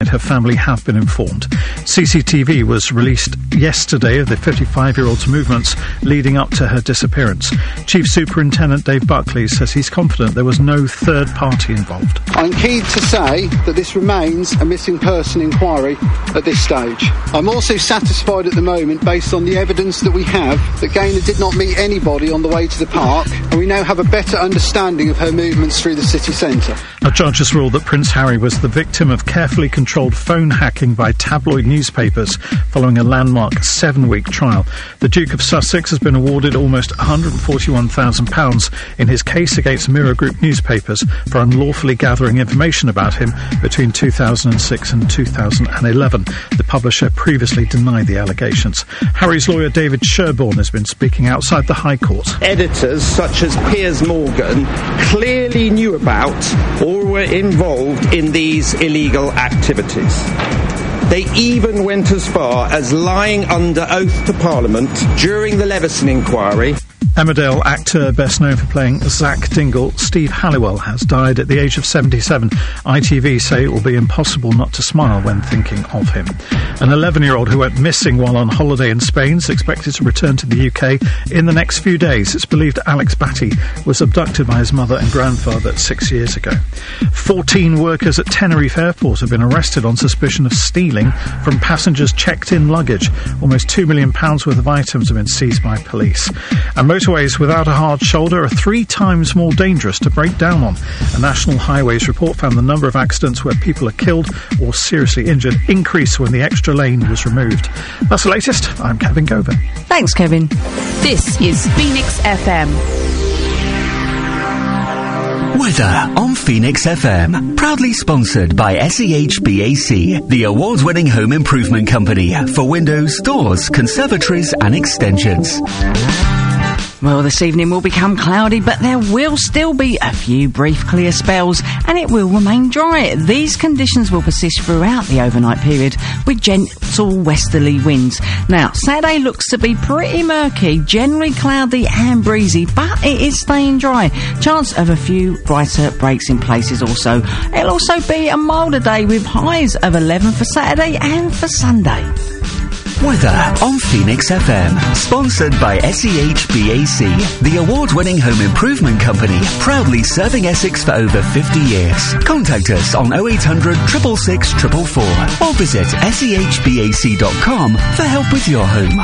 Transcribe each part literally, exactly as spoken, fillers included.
inside her family have been informed. C C T V was released yesterday of the fifty-five-year-old's movements leading up to her disappearance. Chief Superintendent Dave Buckley says he's confident there was no third party involved. I'm keen to say that this remains a missing person inquiry at this stage. I'm also satisfied at the moment, based on the evidence that we have, that Gaynor did not meet anybody on the way to the park, and we now have a better understanding of her movements through the city centre. A judge has ruled that Prince Harry was the victim of carefully controlled phone hacking by tabloid newspapers following a landmark seven-week trial. The Duke of Sussex has been awarded almost one hundred forty-one thousand pounds in his case against Mirror Group newspapers for unlawfully gathering information about him between two thousand six and two thousand eleven. The publisher previously denied the allegations. Harry's lawyer David Sherborne has been speaking outside the High Court. Editors such as Piers Morgan clearly knew about or were involved in these illegal activities. They even went as far as lying under oath to Parliament during the Leveson inquiry. Emmerdale actor best known for playing Zack Dingle, Steve Halliwell, has died at the age of seventy-seven. I T V say it will be impossible not to smile when thinking of him. An eleven-year-old who went missing while on holiday in Spain is expected to return to the U K in the next few days. It's believed Alex Batty was abducted by his mother and grandfather six years ago. fourteen workers at Tenerife Airport have been arrested on suspicion of stealing from passengers' checked-in luggage. Almost two million pounds worth of items have been seized by police. And motorways without a hard shoulder are three times more dangerous to break down on. A National Highways report found the number of accidents where people are killed or seriously injured increased when the extra lane was removed. That's the latest. I'm Kevin Gover. Thanks, Kevin. This is Phoenix F M. Weather on Phoenix F M. Proudly sponsored by S E H B A C, the award-winning home improvement company for windows, doors, conservatories and extensions. Well, this evening will become cloudy, but there will still be a few brief clear spells, and it will remain dry. These conditions will persist throughout the overnight period, with gentle westerly winds. Now, Saturday looks to be pretty murky, generally cloudy and breezy, but it is staying dry. Chance of a few brighter breaks in places also. It'll also be a milder day with highs of eleven for Saturday and for Sunday. Weather on Phoenix F M, sponsored by S E H B A C, the award-winning home improvement company, proudly serving Essex for over fifty years. Contact us on oh eight hundred, six six six, four four four or visit S E H B A C dot com for help with your home.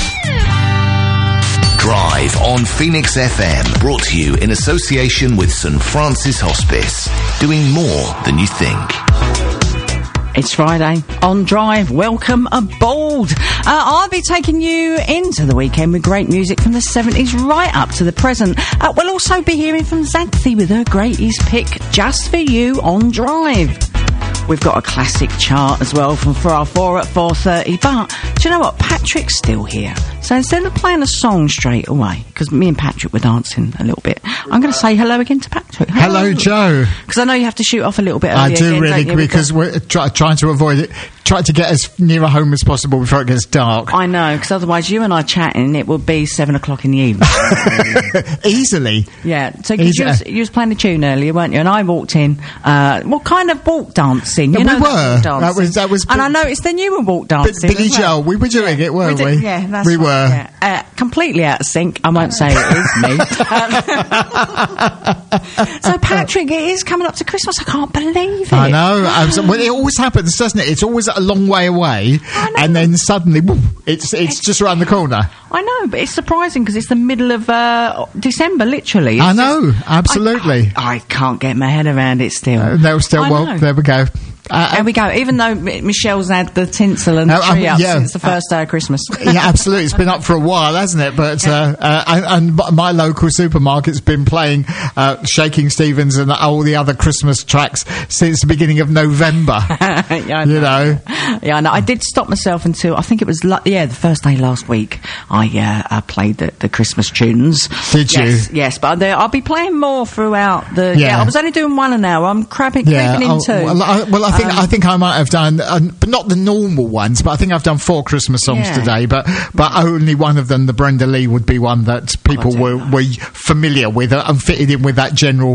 Drive on Phoenix F M, brought to you in association with St Francis Hospice, doing more than you think. It's Friday on Drive. Welcome aboard. Uh, I'll be taking you into the weekend with great music from the seventies right up to the present. Uh, we'll also be hearing from Xanthi with her greatest pick just for you on Drive. We've got a classic chart as well from four our four at four thirty. But do you know what? Patrick's still here. So instead of playing a song straight away, because me and Patrick were dancing a little bit, I'm going to say hello again to Patrick. Hello, hello Joe. Because I know you have to shoot off a little bit earlier. I do again, really, don't you? because we're try, trying to avoid it, trying to get as near a home as possible before it gets dark. I know, because otherwise you and I chatting, it would be seven o'clock in the evening. Easily. Yeah. So you was, you was playing a tune earlier, weren't you? And I walked in. Uh, what kind of walk dancing? You yeah, know, we were. That, that was that was. And I noticed then you were walk dancing. B- Billy well. Joel. We were doing yeah. it, weren't we? we? Did, yeah, that's we right, were. Yeah. Uh, completely out of sync. I won't say it is me. So Patrick, it is coming up to Christmas. I can't believe it. I know. Well, it always happens, doesn't it? It's always a long way away, and then suddenly, boom, it's, it's it's just around the corner. I know, but it's surprising because it's the middle of uh, December, literally. It's I know, just, absolutely. I, I can't get my head around it still. Uh, no, still. I Well, know. there we go. Uh, there we go. Even though M- Michelle's had the tinsel and the uh, tree um, up yeah, since the first uh, day of Christmas. Yeah, absolutely. It's been up for a while, hasn't it? But uh, uh, and, and my local supermarket's been playing uh, Shaking Stevens and all the other Christmas tracks since the beginning of November. yeah, I know. You know. Yeah, I know. I did stop myself until I think it was la- yeah the first day last week. I uh, I played the, the Christmas tunes. Did you? Yes, yes. But there, I'll be playing more throughout the. Yeah. yeah I was only doing one an hour. I'm crapping, yeah, creeping in two. Well, I, well, I think um, I think I might have done, uh, but not the normal ones. But I think I've done four Christmas songs Yeah. today. But but only one of them, the Brenda Lee, would be one that people Oh, I were don't were familiar with and fitted in with that general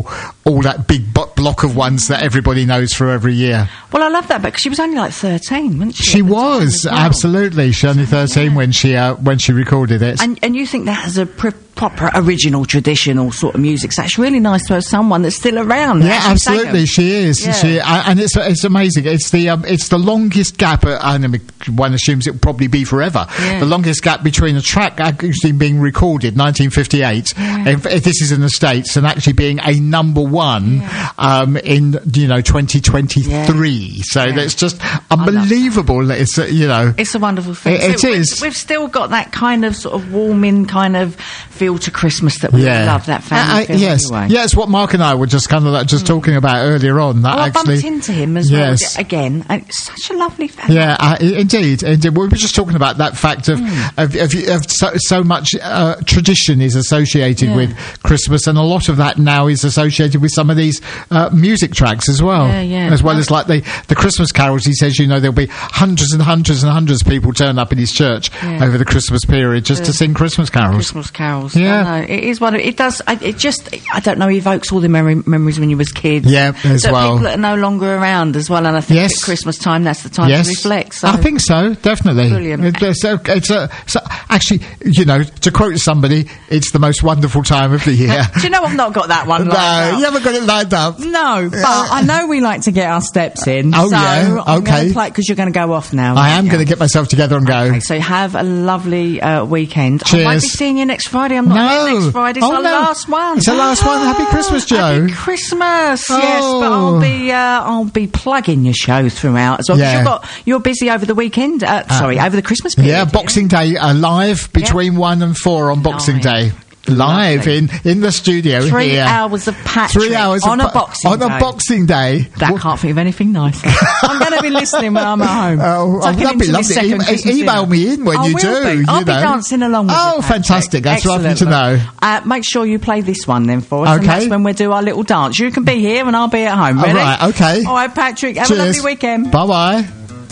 all that big bo- block of ones that everybody knows for every year. Well, I love that because she was only like thirteen, wasn't she? She was, well? absolutely. She was only thirteen yeah. when she uh, when she recorded it. And, and you think that has a pr- proper original traditional sort of music, so it's really nice to have someone that's still around. Yeah, absolutely, she is. Yeah. She, uh, and it's it's amazing. It's the um, it's the longest gap, uh, and one assumes it will probably be forever, yeah. the longest gap between a track actually being recorded, nineteen fifty-eight, yeah. if, if this is in the States, and actually being a number one yeah. um, in, you know, twenty twenty-three. Yeah. So yeah. that's just unbelievable. That it's, uh, you know... It's a wonderful thing. It, so it is. We've, we've still got that kind of sort of warming kind of feel to Christmas that we yeah. love, that family uh, feel yes. anyway. Yeah, it's what Mark and I were just kind of like just mm. talking about earlier on. That well, actually, I bumped into him as yes. well, again, and it's such a lovely family. Yeah, uh, indeed, indeed. We were just talking about that fact of, mm. of, of, of so, so much uh, tradition is associated yeah. with Christmas, and a lot of that now is associated with some of these uh, music tracks as well. Yeah, yeah. As well as like the, the Christmas carols. He says, you know, there'll be hundreds and hundreds and hundreds of people turn up in his church yeah. over the Christmas period just the to sing Christmas carols. Christmas carols. Yeah. I know. It is one of, it does, I, it just, I don't know, evokes all the memory, memories when you was kids. Yeah, as so well. people that are no longer around as well, and I think yes. at Christmas time, that's the time yes. to reflect. So. I think so, definitely. Brilliant. It, it's a, it's a, so actually, you know, to quote somebody, it's the most wonderful time of the year. Do you know I've not got that one no, lined up? You haven't got it lined up. No, but I know we like to get our steps in. Oh, so yeah, I'm okay. Because you're going to go off now. I am going to get myself together and go. Okay, so have a lovely uh, weekend. Cheers. I won't be seeing you next Friday. I'm not no. here next Friday. It's oh, our no. last one. It's the last one. Happy Christmas, Joe. Happy Christmas. Oh. Yes, but I'll be uh, I'll be plugging your show throughout as well. Yeah. You've got, you're busy over the weekend. Uh, uh, sorry, over the Christmas period. Yeah, Boxing Day uh, live between yeah. one and four on Boxing Day. Live in, in the studio Three here. hours of Patrick Three hours on of a boxing on day. a Boxing Day. That can't think of anything nicer. I'm going to be listening when I'm at home. Oh, oh that'd be lovely. E- email me in when I you will do. Be. I'll you be know. dancing along with oh, you, fantastic. That's Excellent. lovely to know. Uh, make sure you play this one then for us. Okay. And that's when we do our little dance. You can be here and I'll be at home. Ready? All right, okay. All right, Patrick. Have Cheers. a lovely weekend. Bye-bye.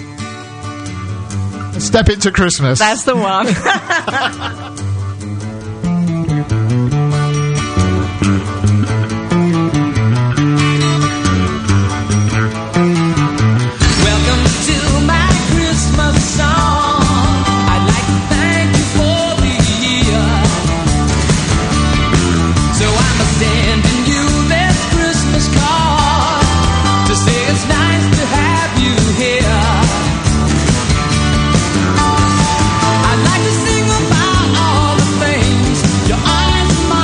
Step into Christmas. That's the one. I'd like to sing about all the things your eyes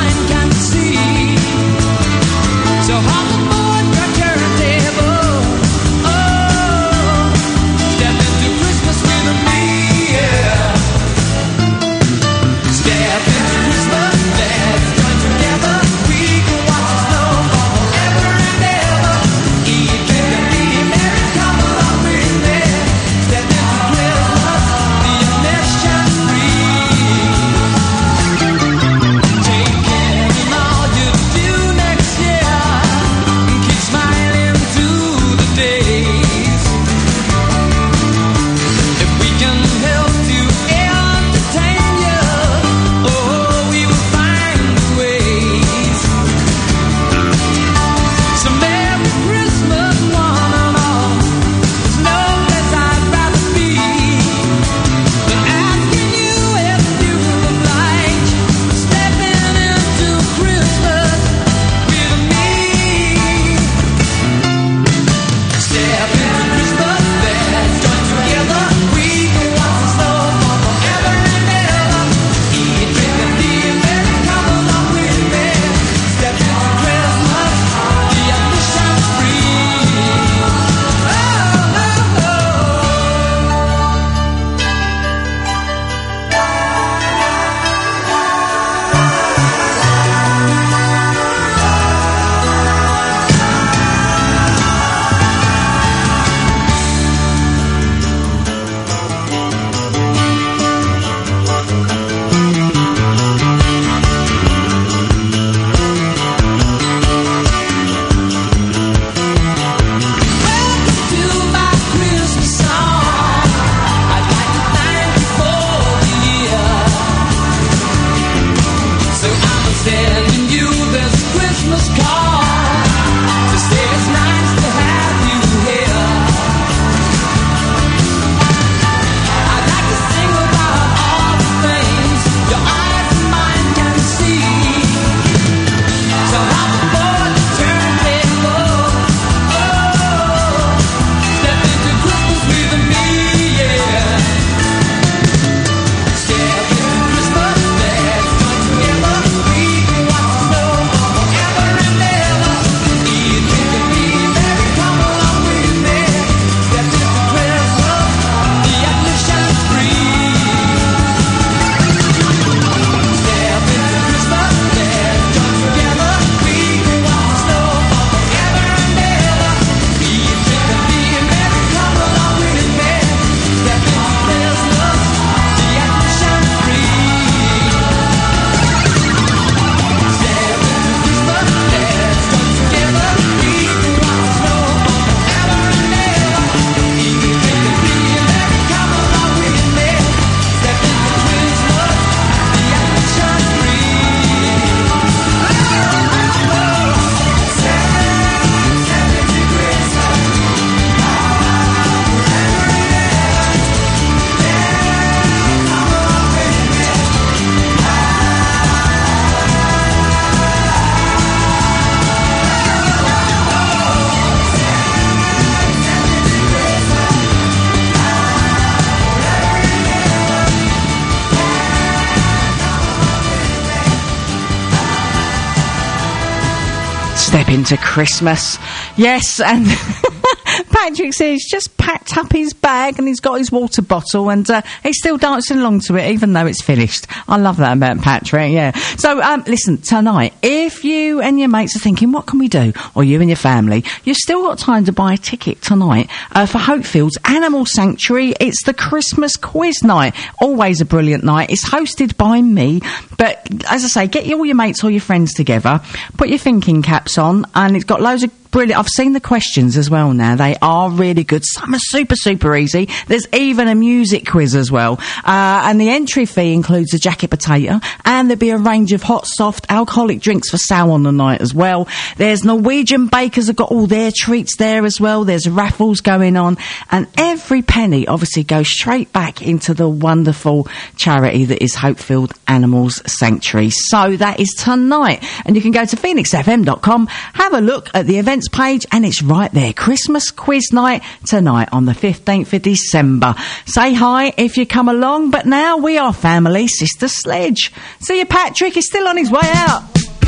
into Christmas. Yes, and Patrick says he's just packed up his bag and he's got his water bottle and uh, he's still dancing along to it even though it's finished. I love that about Patrick, yeah. So, um, listen, tonight, if you and your mates are thinking, what can we do? Or you and your family, you've still got time to buy a ticket tonight uh, for Hopefield's Animal Sanctuary. It's the Christmas quiz night. Always a brilliant night. It's hosted by me. But, as I say, get all your mates or your friends together, put your thinking caps on, and it's got loads of brilliant. I've seen the questions as well now. They are really good. Some are super, super easy. There's even a music quiz as well. Uh, and the entry fee includes a jacket potato, and there'll be a range of hot, soft, alcoholic drinks for sale on the night as well. There's Norwegian bakers have got all their treats there as well. There's raffles going on. And every penny obviously goes straight back into the wonderful charity that is Hopefield Animals Sanctuary. So that is tonight. And you can go to phoenix f m dot com, have a look at the events page, and it's right there. Christmas quiz night tonight on the fifteenth of December. Say hi if you come along, but now we are family. Sister Sledge. See you, Patrick. He's still on his way out.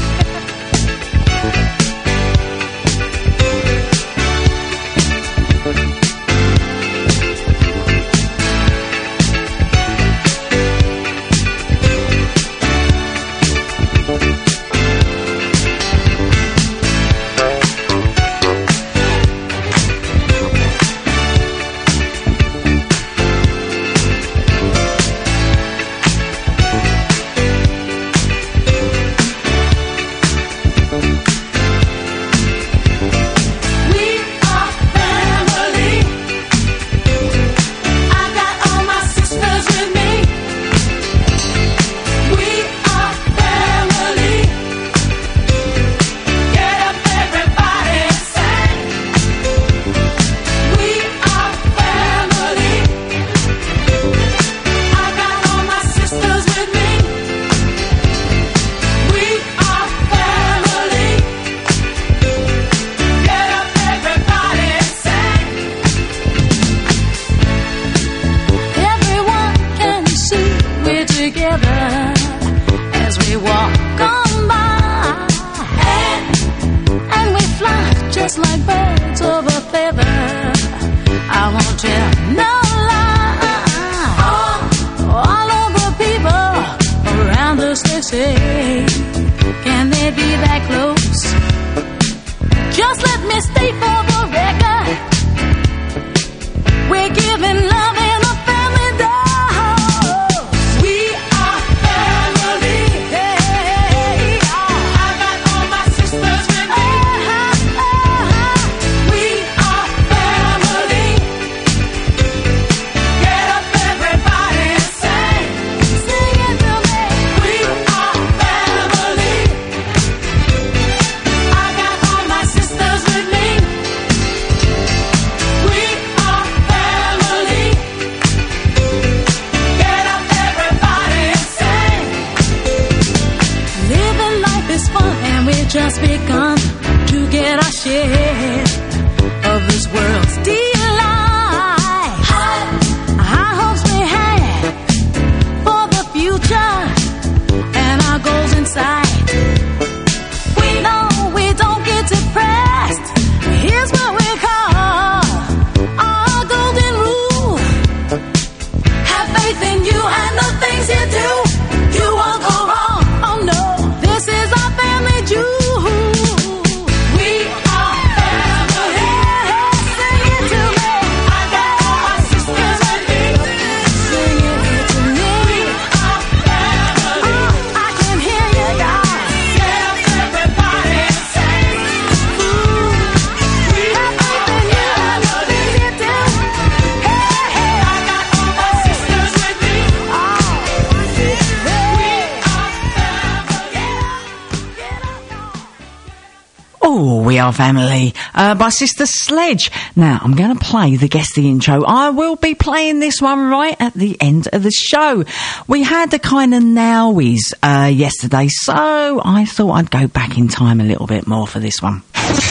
Family uh, by Sister Sledge. Now I'm going to play the Guess the Intro. I will be playing this one right at the end of the show. We had the kind of nowies uh, yesterday, so I thought I'd go back in time a little bit more for this one.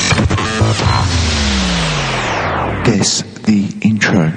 Guess the Intro.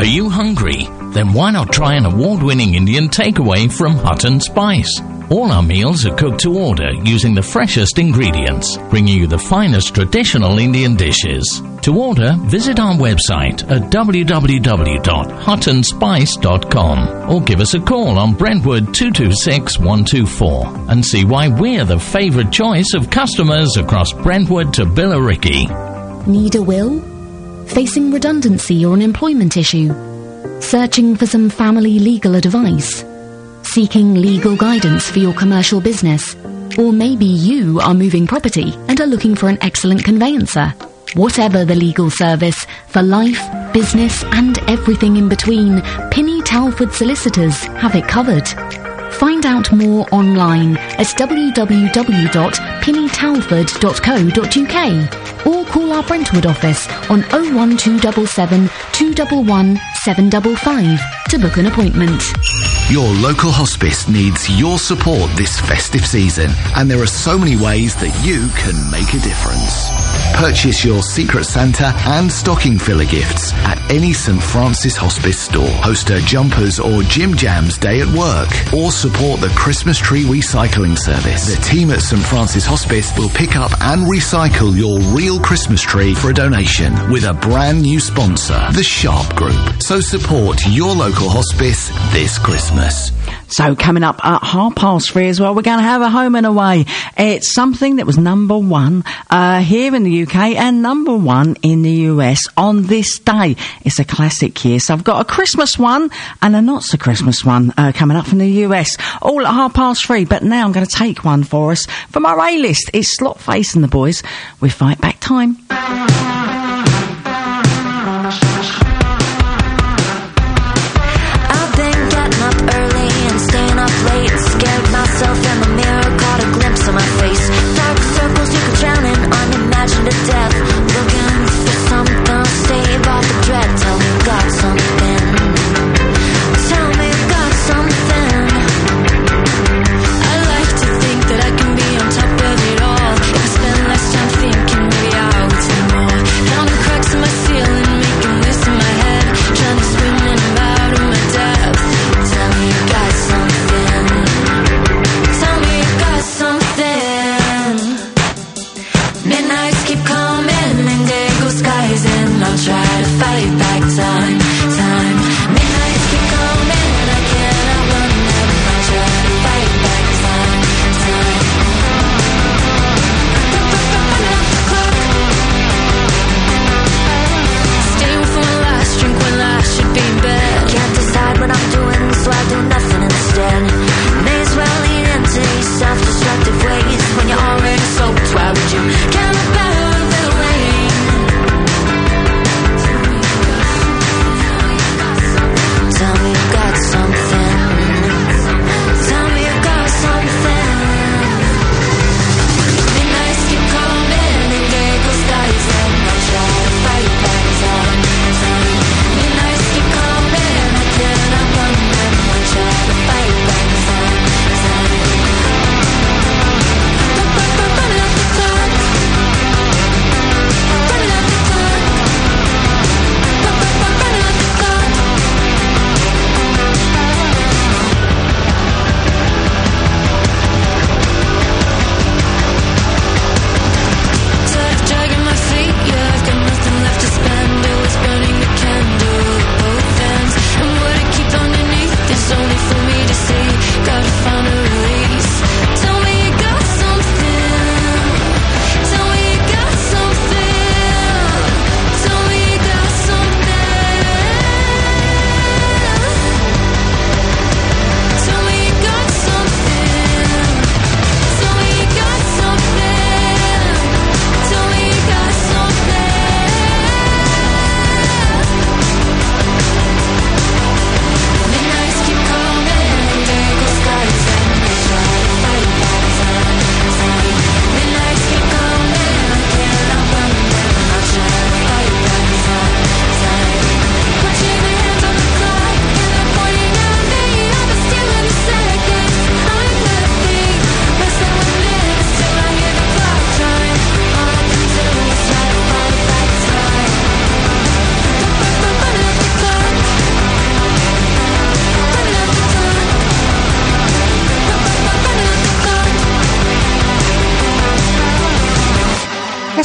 Are you hungry? Then why not try an award-winning Indian takeaway from Hutton Spice? All our meals are cooked to order using the freshest ingredients, bringing you the finest traditional Indian dishes. To order, visit our website at w w w dot hutton spice dot com or give us a call on Brentwood two two six one two four and see why we're the favourite choice of customers across Brentwood to Billericay. Need a will? Facing redundancy or an employment issue? Searching for some family legal advice? Seeking legal guidance for your commercial business? Or maybe you are moving property and are looking for an excellent conveyancer. Whatever the legal service, for life, business and everything in between, Pinny Talford Solicitors have it covered. Find out more online at w w w dot pinny talford dot co dot u k or call our Brentwood office on oh one two seven seven, two one one, seven five five to book an appointment. Your local hospice needs your support this festive season, and there are so many ways that you can make a difference. Purchase your Secret Santa and stocking filler gifts at any St Francis Hospice store. Host a Jumpers or Jim Jams day at work, or support the Christmas tree recycling service. The team at St Francis Hospice will pick up and recycle your real Christmas tree for a donation with a brand new sponsor, the Sharp Group. So support your local hospice this Christmas. So coming up at half past three as well, we're going to have a home and away. It's something that was number one uh, here in the U K and number one in the U S on this day. It's a classic year. So I've got a Christmas one and a not so Christmas one uh, coming up from the U S, all at half past three. But now I'm going to take one for us from our A-list. It's Slotface and the Boys with Fight Back Time. Scared myself in the mirror, caught a glimpse of my face. Dark circles you could drown in, unimagined to death. Looking for something to stave off the dread. Tell me you got something. Tell me you got something. I like to think that I can be on top of it all. If I spend less time thinking, maybe I would say more.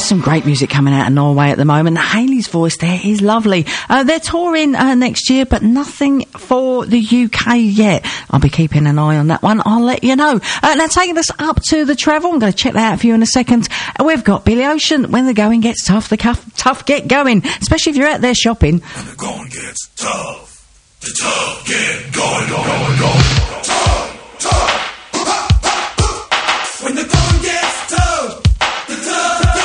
some great music coming out of Norway at the moment. Hayley's voice there is lovely. Uh, they're touring uh, next year, but nothing for the U K yet. I'll be keeping an eye on that one. I'll let you know. Uh, now, taking us up to the travel, I'm going to check that out for you in a second. Uh, we've got Billy Ocean. When the going gets tough, the cuff, tough get going, especially if you're out there shopping. When the going gets tough, the tough get going, going, going. Tough, tough. When the going gets tough, the tough get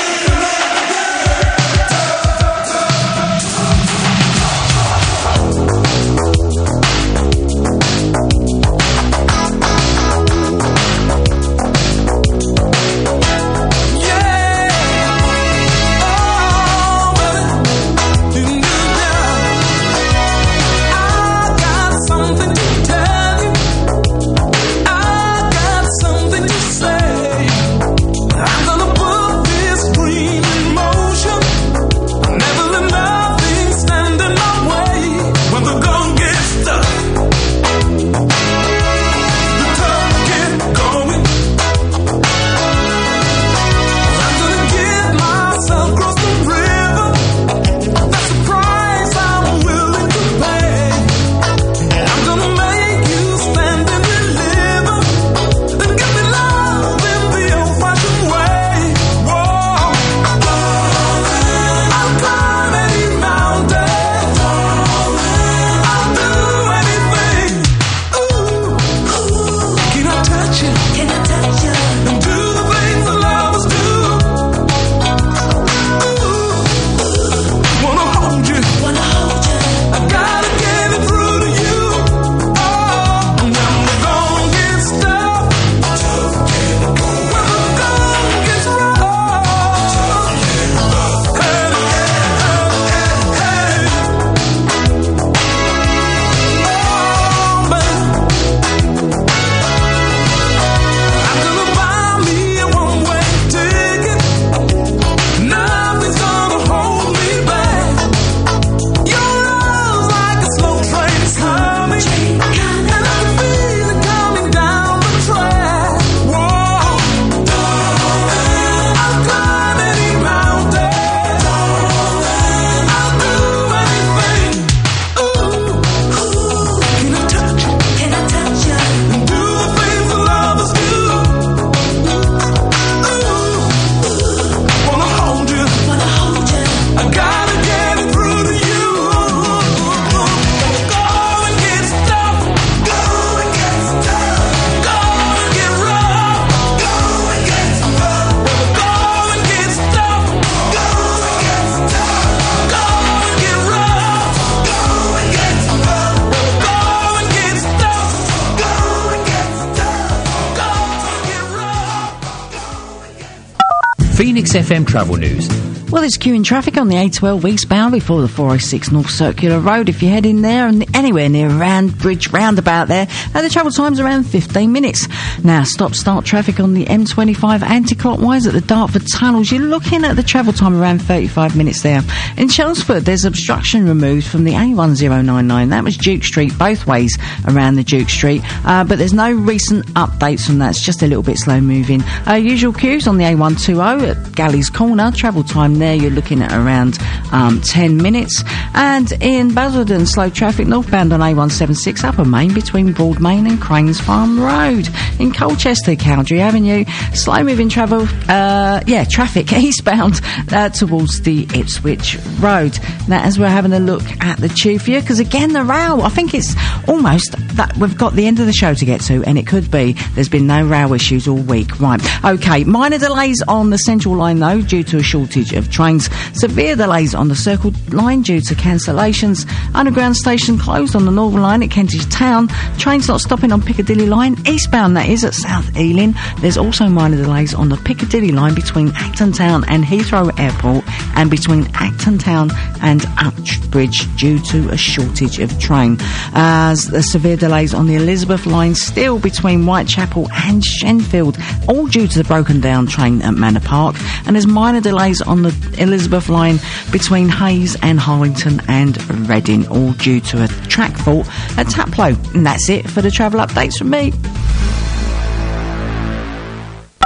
Phoenix F M Travel News. Well, it's queuing traffic on the A twelve eastbound before the four oh six North Circular Road. If you're heading there and anywhere near Round Bridge roundabout there, and the travel time's around fifteen minutes. Now, stop-start traffic on the M twenty-five anti-clockwise at the Dartford Tunnels. You're looking at the travel time around thirty-five minutes there. In Chelmsford, there's obstruction removed from the A one oh nine nine. That was Duke Street, both ways around the Duke Street. Uh, but there's no recent updates from that. It's just a little bit slow moving. Uh, usual queues on the A one twenty at Galley's Corner. Travel time there, you're looking at around um, ten minutes. And in Basildon, slow traffic northbound on A one seventy-six Upper Main between Broadmain and Cranes Farm Road. In Colchester, Cowdrey Avenue, slow moving travel, uh, yeah, traffic eastbound uh, towards the Ipswich Road. Now, as we're having a look at the tube for you, because again, the rail, I think it's almost that we've got the end of the show to get to, and it could be there's been no rail issues all week. Right, okay, minor delays on the Central Line though, due to a shortage of trains. Severe delays on the Circle Line due to cancellations. Underground station closed on the Northern Line at Kentish Town. Trains not stopping on Piccadilly Line, eastbound that is, at South Ealing. There's also minor delays on the Piccadilly Line between Acton Town and Heathrow Airport, and between Acton Town and Uxbridge due to a shortage of train. As the severe delays on the Elizabeth Line still between Whitechapel and Shenfield, all due to the broken down train at Manor Park. And there's minor delays on the Elizabeth Line between Hayes and Harlington and Reading, all due to a track fault at Taplow. And that's it for the travel updates from me.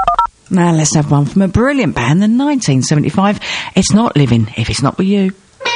Now let's have one from a brilliant band, the nineteen seventy-five. It's Not Living If It's Not With You.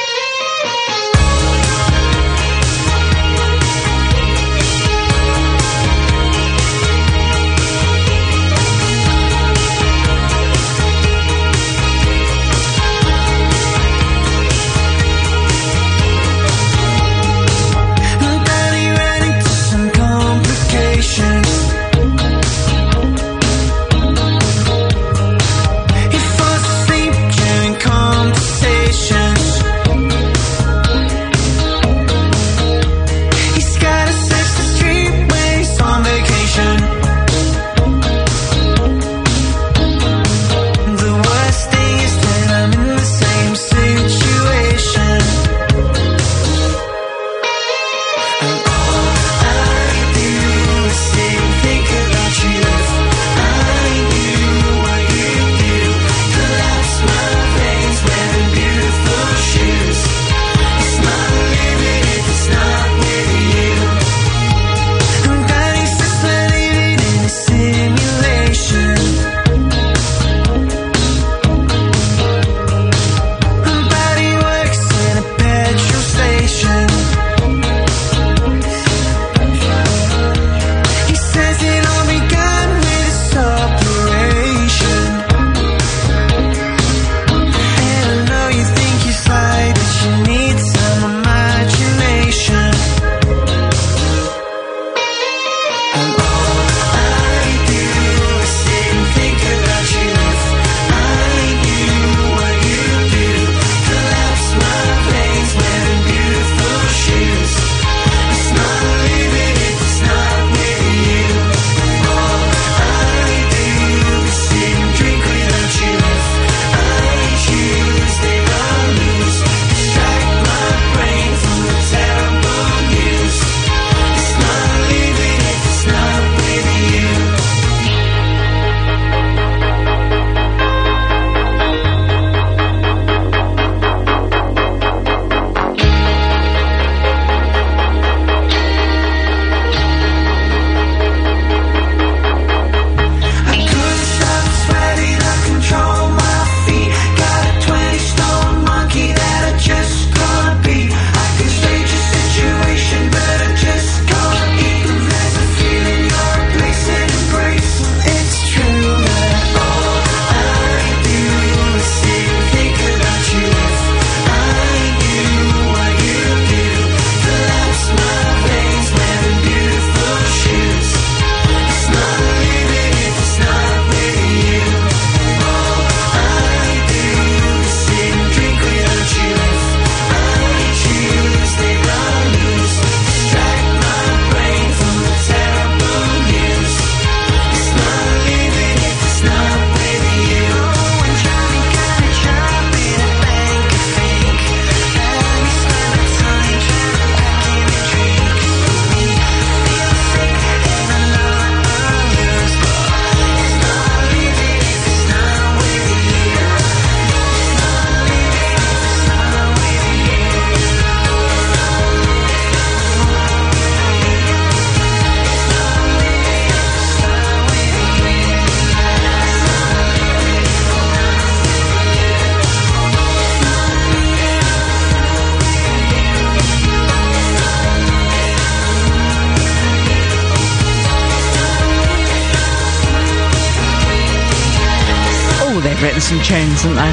Written some tunes, haven't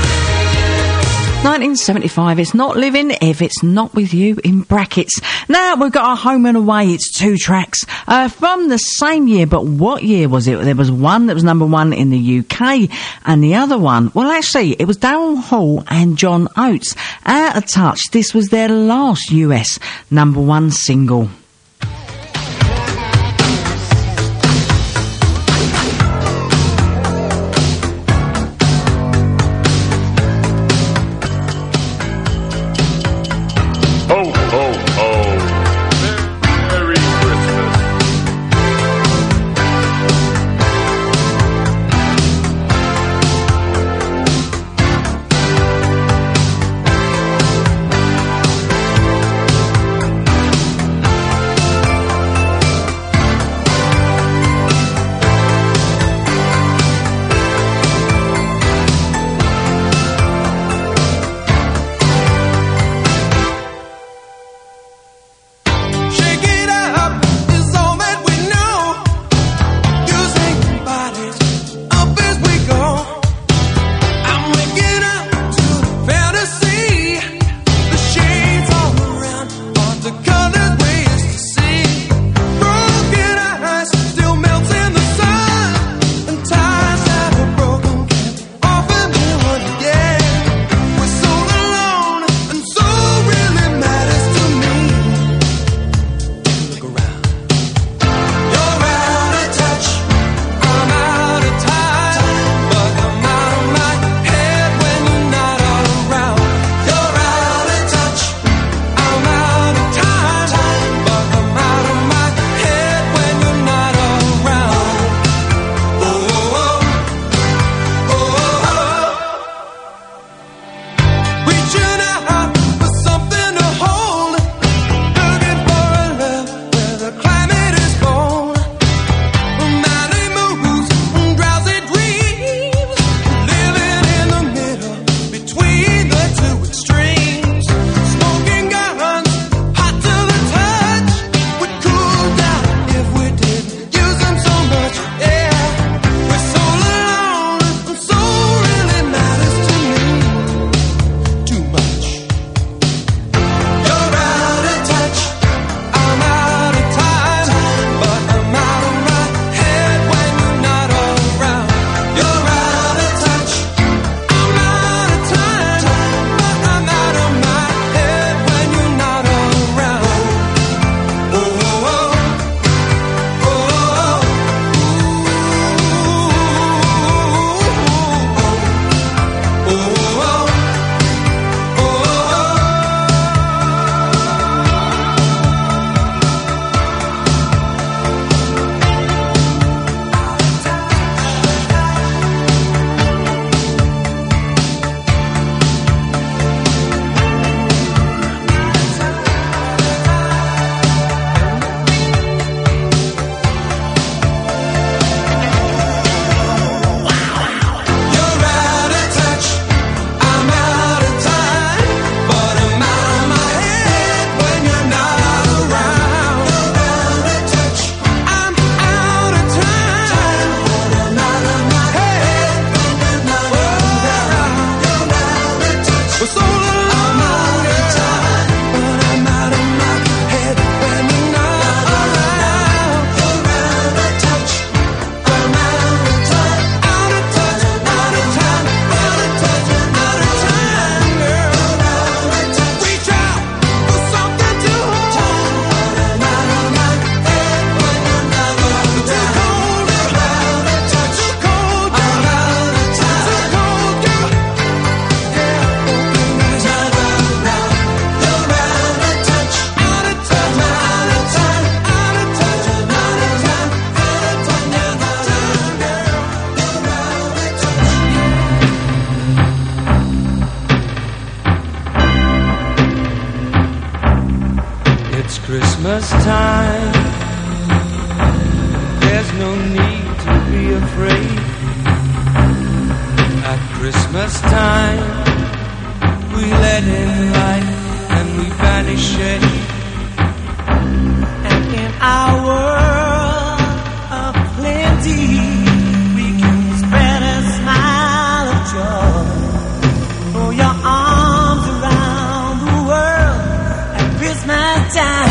they? nineteen seventy-five, It's Not Living If It's Not With You, in brackets. Now we've got our Home and Away. It's two tracks uh, from the same year, but what year was it? There was one that was number one in the U K, and the other one, well actually it was Daryl Hall and John Oates. Out of Touch. This was their last U S number one single. It's Christmas time. There's no need to be afraid. At Christmas time, we let in light and we banish shade. And in our world of plenty, we can spread a smile of joy. Throw your arms around the world at Christmas time.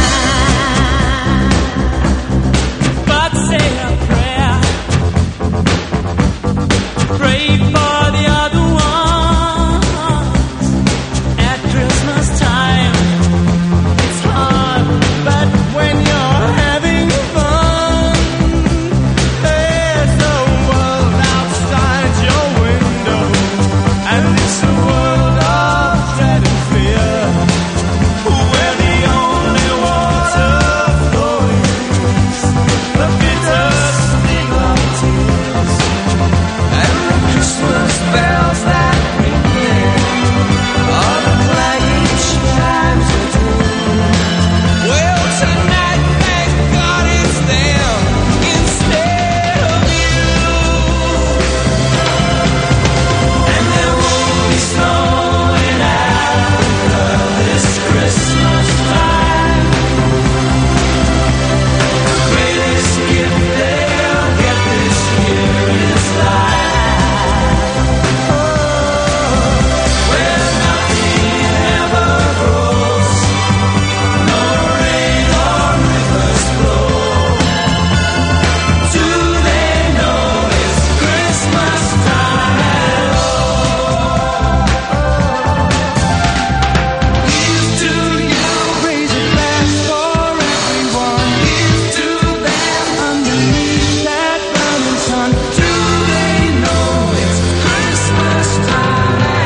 But say a prayer, pray for the other ones. At Christmas time, it's hard, but when you're having fun, there's a world outside your window, and it's a world of dread and fear, where the only water flows, the bitter sting of tears, and the Christmas bells that ring there are the clanging chimes of doom. Well, tonight, thank God it's them instead of you. And there won't be snow in Africa this Christmas time. The greatest gift they'll get this year is life. Where nothing ever grows, no rain or rivers flow. Do they know it's Christmas time at all? Here's to you, raise a glass for everyone. Here's to them underneath that burning sun. Do they know it's Christmas time at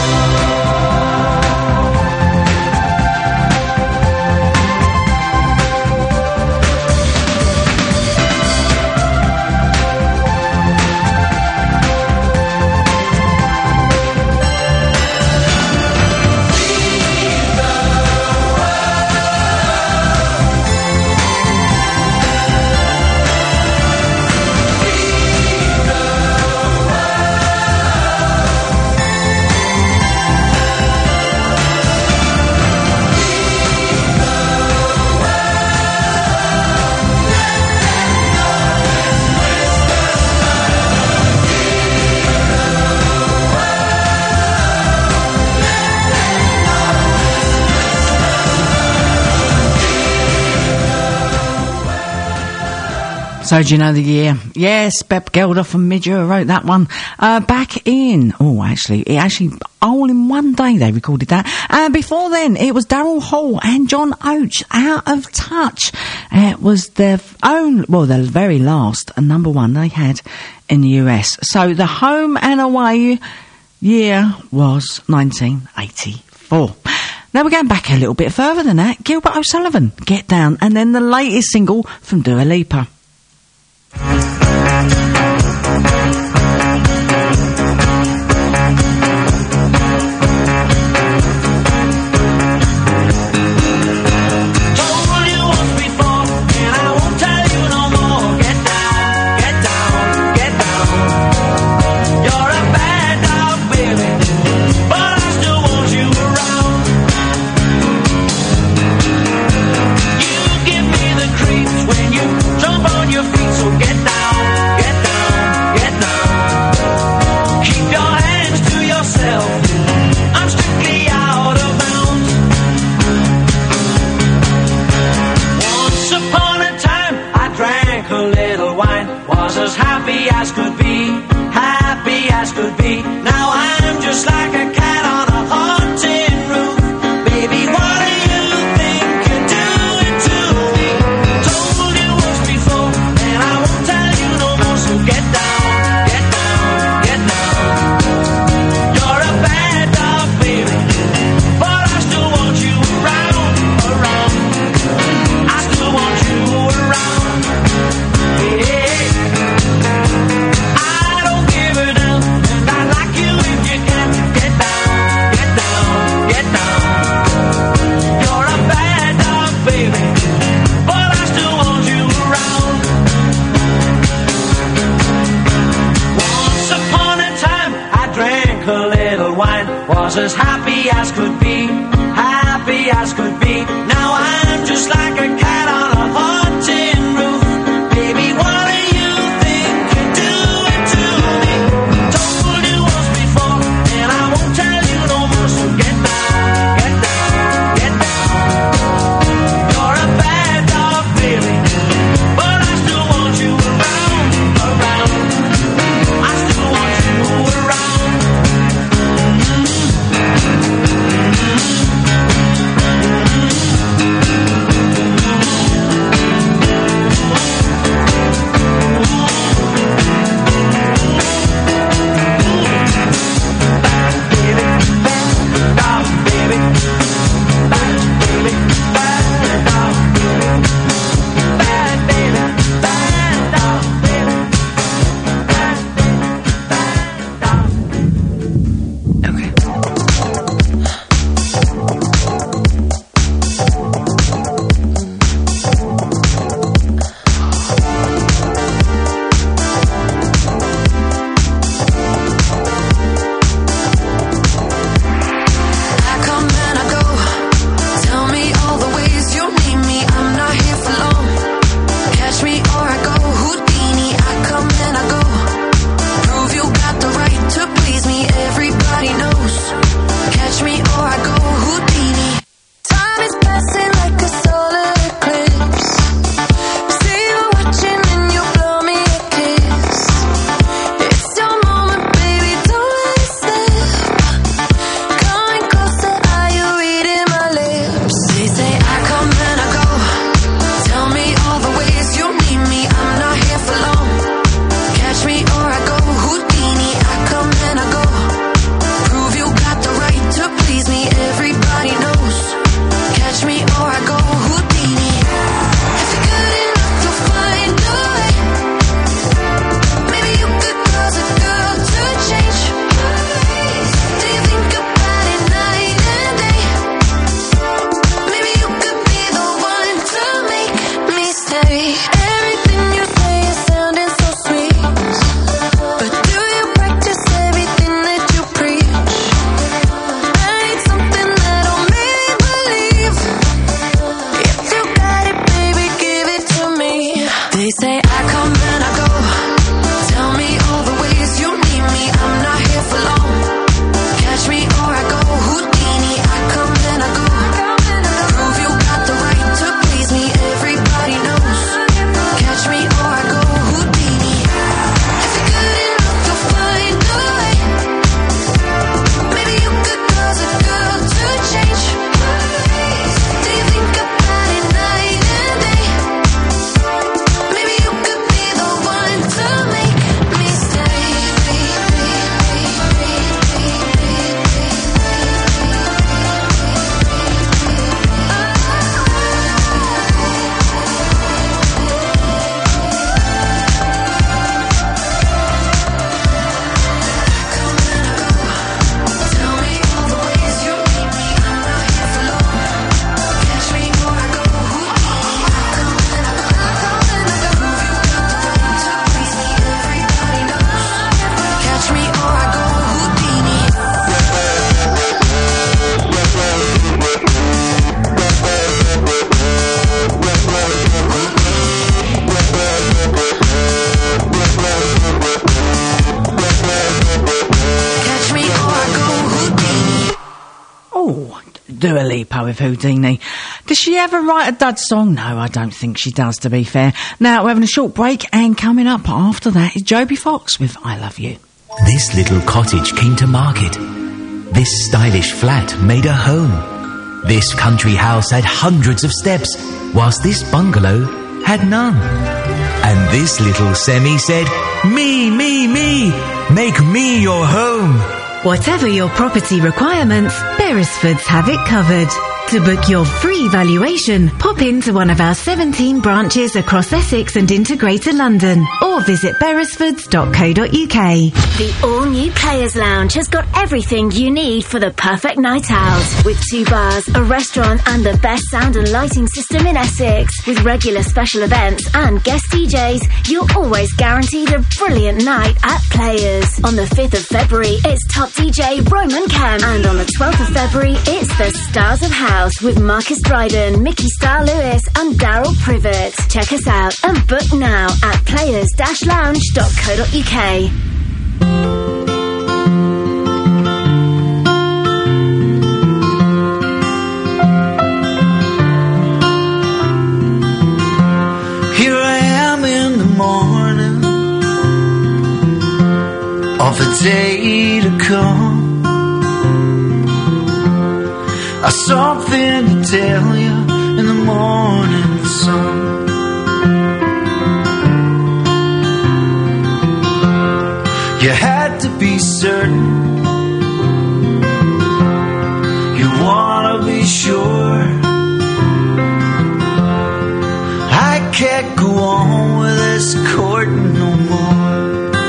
So do you know the year? Yes, Beb Geldof and Midger wrote that one. Uh, back in, oh, actually, it actually, all in one day they recorded that. And before then, it was Daryl Hall and John Oates, Out of Touch. It was their own, well, the very last number one they had in the U S. So the home and away year was nineteen eighty-four. Now we're going back a little bit further than that. Gilbert O'Sullivan, Get Down, and then the latest single from Dua Lipa. Jump on was as happy as could be, happy as could be. Now I'm just like a cat on a hot tin roof. Baby, what do you think you're doing to me? Told you once before, and I won't tell you no more. So get down, get down, get down. You're a bad dog, baby, but I still want you around, around. I still want you around. Dua Lipa with Houdini. Does she ever write a dud song? No, I don't think she does, to be fair. Now, we're having a short break, and coming up after that is Joby Fox with I Love You. This little cottage came to market. This stylish flat made a home. This country house had hundreds of steps, whilst this bungalow had none. And this little semi said, me, me, me, make me your home. Whatever your property requirements, Beresfords have it covered. To book your free valuation, pop into one of our seventeen branches across Essex and into Greater London, or visit beresfords dot co dot uk. The all-new Players Lounge has got everything you need for the perfect night out. With two bars, a restaurant and the best sound and lighting system in Essex. With regular special events and guest D Js, you're always guaranteed a brilliant night at Players. On the fifth of February, it's top D J Roman Kemp. And on the twelfth of February, it's the Stars of House with Marcus Dryden, Mickey Star Lewis and Daryl Privet. Check us out and book now at players dash lounge dot co dot uk. Here I am in the morning of a day to come. I've something to tell you in the morning sun. You had to be certain, you wanna be sure. I can't go on with this courting no more.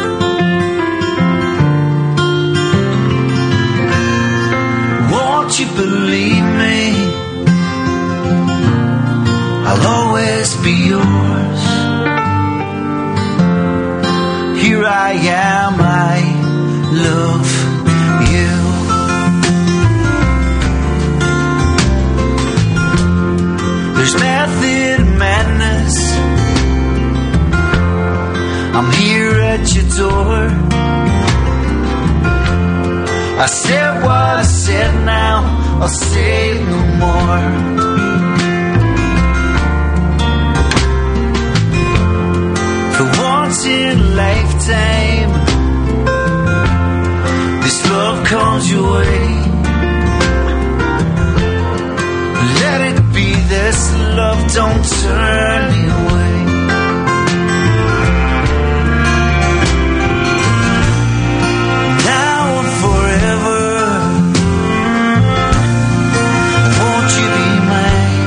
Won't you believe me? I'll always be yours. Here I am, I love you. There's method in madness. I'm here at your door. I said what I said, now I'll say it no more. For once in a lifetime, this love comes your way. Let it be this love, don't turn me away. Now and forever, won't you be mine?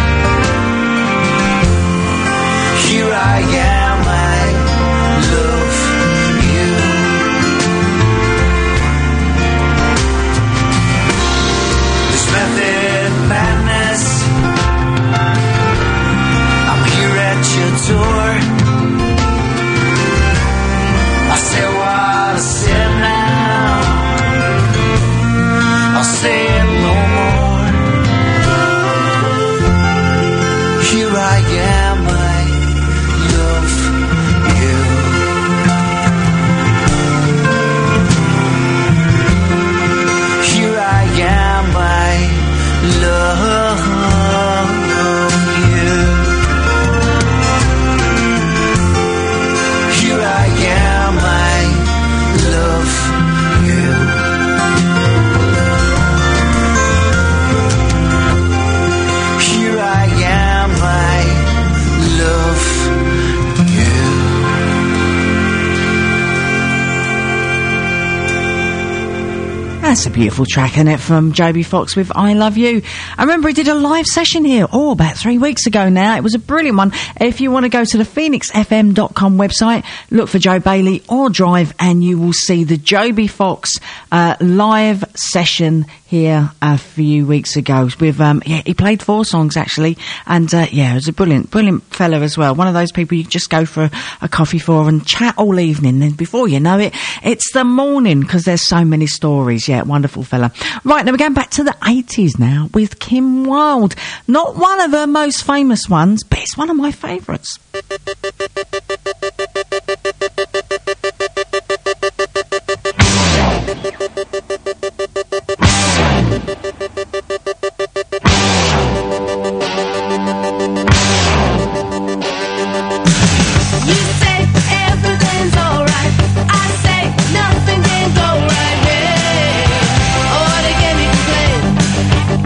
Here I am, I love you. This method madness, I'm here at your door. I say what I said, now I'll say it no more. Here I am, I love you. Here I am, I love you. Here I am, I love you. Here I am, I love you. That's a beautiful track, isn't it, from Joby Fox with I Love You. I remember he did a live session here, oh, about three weeks ago now. It was a brilliant one. If you want to go to the phoenix f m dot com website, look for Joe Bailey or Drive, and you will see the Joby Fox uh, live session here a few weeks ago. With um, yeah, he played four songs actually, and uh, yeah, it was a brilliant, brilliant fella as well. One of those people you just go for a, a coffee for and chat all evening. Then before you know it, it's the morning because there's so many stories. Yeah, wonderful fella. Right, now we're going back to the eighties now with Kim Wilde. Not one of her most famous ones, but it's one of my favourites.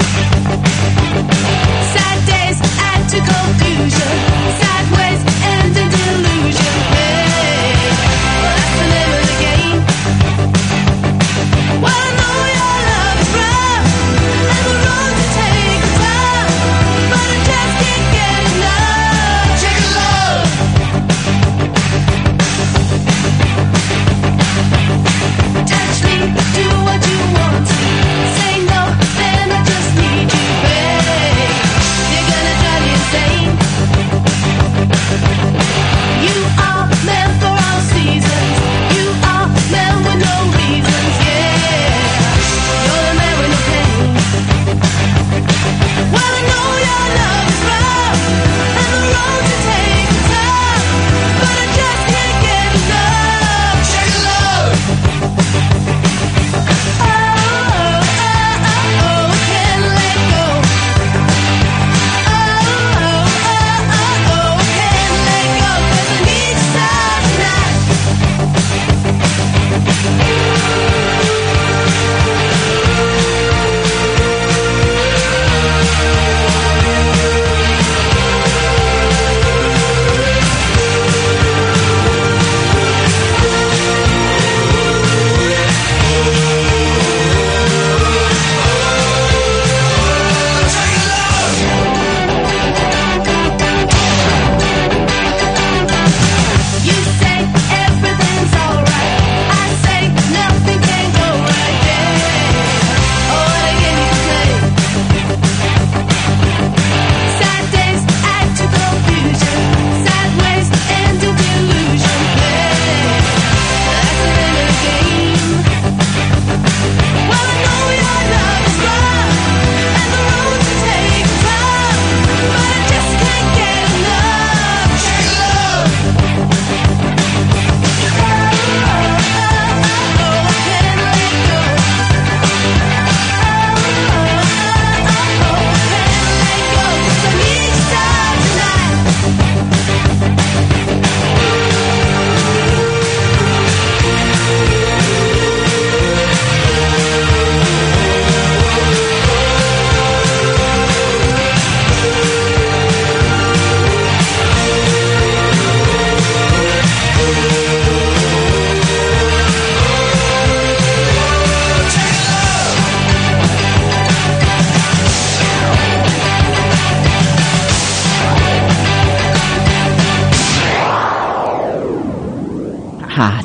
Sad days add to confusion, sideways and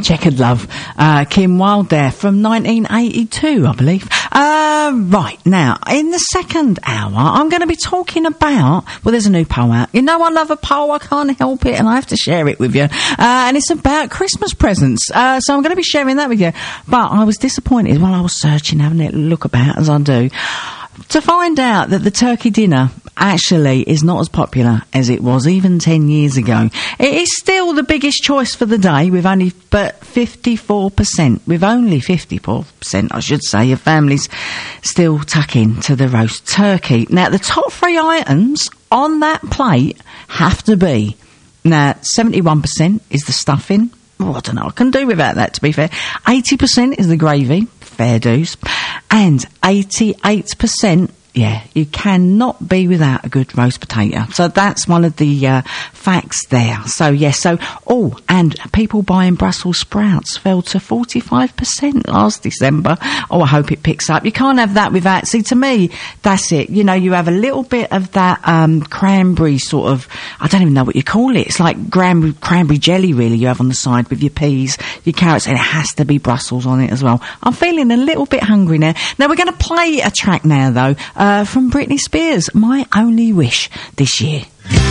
Checkered Love. Uh, Kim Wilde there from nineteen eighty-two, I believe. Uh, right, now, in the second hour, I'm going to be talking about, well, there's a new poll out. You know I love a poll, I can't help it, and I have to share it with you. Uh, and it's about Christmas presents. Uh, so I'm going to be sharing that with you. But I was disappointed while I was searching, having a look about, as I do, to find out that the turkey dinner actually is not as popular as it was even ten years ago. It is still the biggest choice for the day, with only but fifty-four percent, with only fifty-four percent, I should say, of families still tuck in to the roast turkey. Now, the top three items on that plate have to be, now, seventy-one percent is the stuffing. Oh, I don't know, I can do without that, to be fair. eighty percent is the gravy, fair dues. And eighty-eight percent, yeah, you cannot be without a good roast potato. So that's one of the uh, facts there. So, yes, yeah, so, oh, and people buying Brussels sprouts fell to forty-five percent last December. Oh, I hope it picks up. You can't have that without, see, to me, that's it. You know, you have a little bit of that um, cranberry sort of, I don't even know what you call it. It's like cranberry, cranberry jelly, really, you have on the side with your peas, your carrots, and it has to be Brussels on it as well. I'm feeling a little bit hungry now. Now, we're going to play a track now, though, uh, from Britney Spears, My Only Wish this year.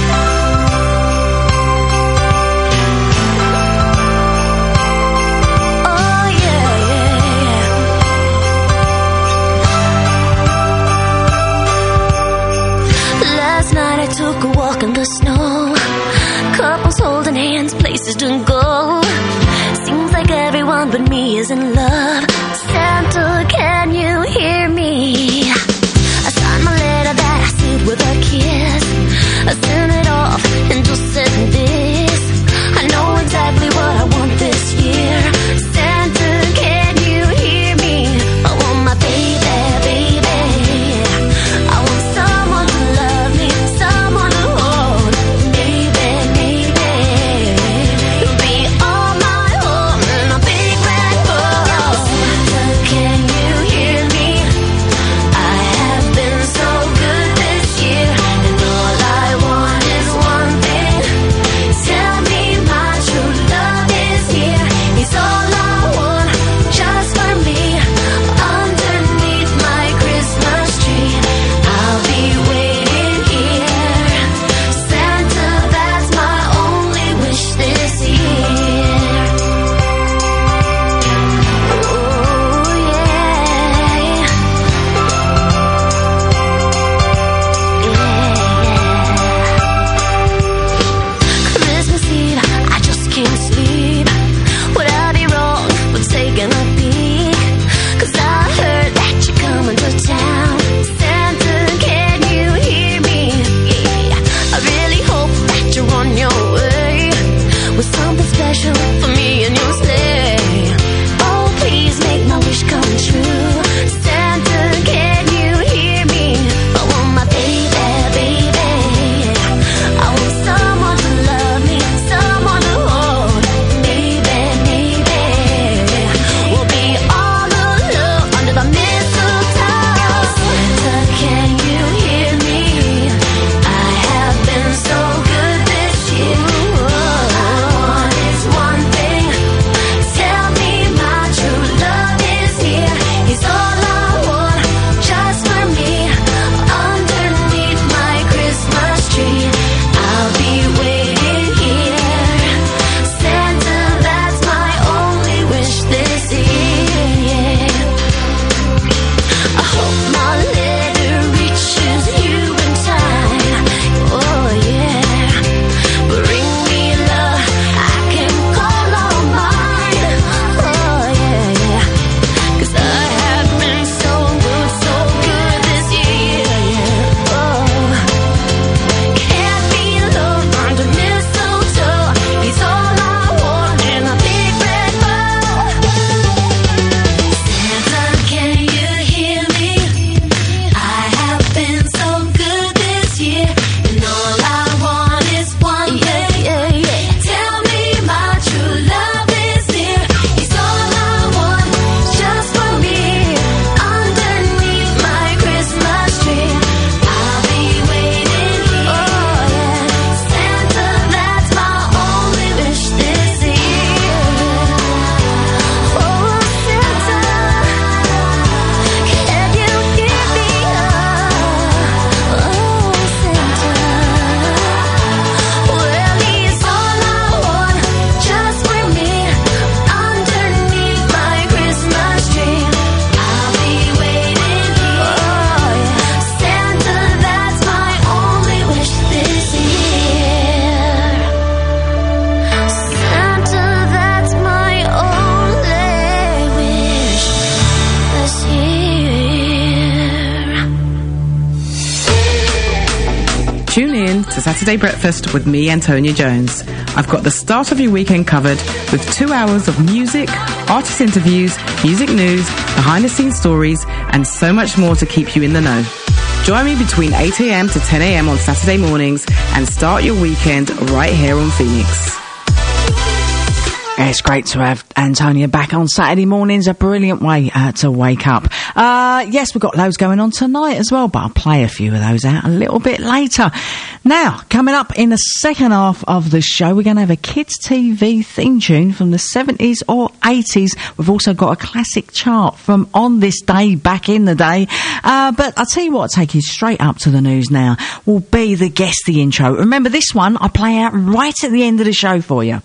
Took a walk in the snow, couples holding hands, places to go. Seems like everyone but me is in love. Santa, can you hear me? I signed my letter that I sealed with a kiss. I sent it off and just said this: I know exactly what I want this year. Santa, can you hear me? I want my baby, baby. I want someone to love me, someone to hold, baby, baby. You'll be all my home and a big red book. Tune in to Saturday Breakfast with me, Antonia Jones. I've got the start of your weekend covered with two hours of music, artist interviews, music news, behind-the-scenes stories, and so much more to keep you in the know. Join me between eight a.m. to ten a.m. on Saturday mornings and start your weekend right here on Phoenix. It's great to have Antonia back on Saturday mornings. A brilliant way uh, to wake up. Uh, yes, we've got loads going on tonight as well, but I'll play a few of those out a little bit later. Now, coming up in the second half of the show, we're going to have a kids' T V theme tune from the seventies or eighties. We've also got a classic chart from On This Day, back in the day. Uh, but I'll tell you what, I'll take you straight up to the news now. Will be the Guess the Intro. Remember, this one I play out right at the end of the show for you.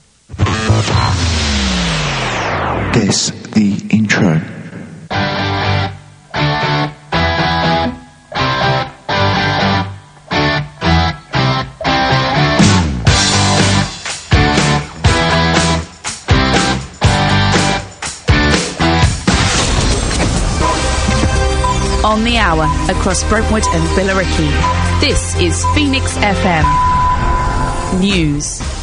Guess the intro. On the hour across Brentwood and Billericay. This is Phoenix F M News.